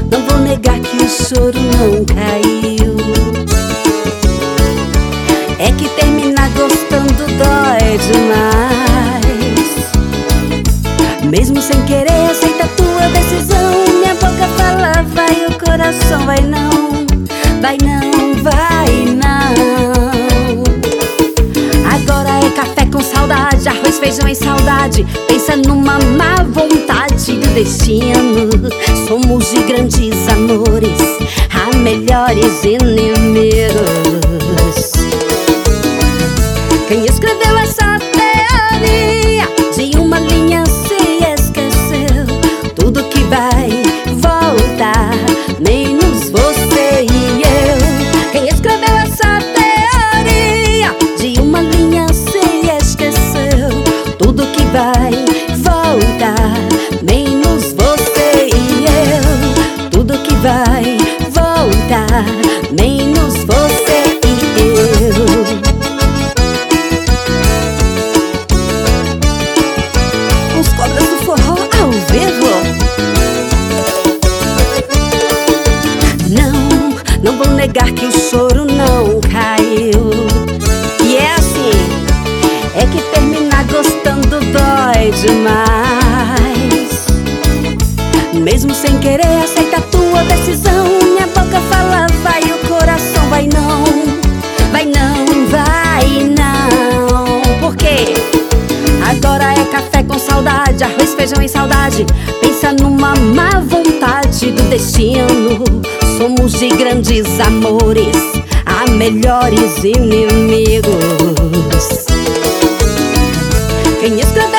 não vou negar que o choro não caiu. É que terminar gostando dói demais. Mesmo sem querer, aceita a tua decisão. Minha boca fala vai, o coração vai não. Vai não, vai não. Agora é café com saudade, arroz, feijão e saudade. Pensa numa má vontade do destino. Somos de grandes amores, a melhores inimigos. Quem escreveu essa teoria de uma linha se esqueceu. Tudo que vai voltar, menos você e eu. Quem escreveu essa teoria de uma linha se esqueceu. Tudo que vai voltar, menos você e eu. Tudo que vai voltar, menos você e eu. Os Cobras do Forró ao vivo. Não vou negar que o choro não caiu. E é assim, é que terminar gostando dói demais. Mesmo sem querer, aceita a tua decisão. Minha boca fala vai, o coração vai não. Vai não, vai não. Por quê? Agora é café com saudade, arroz, feijão e saudade. Pensa numa má vontade do destino. Somos de grandes amores, a melhores inimigos. Quem escreveu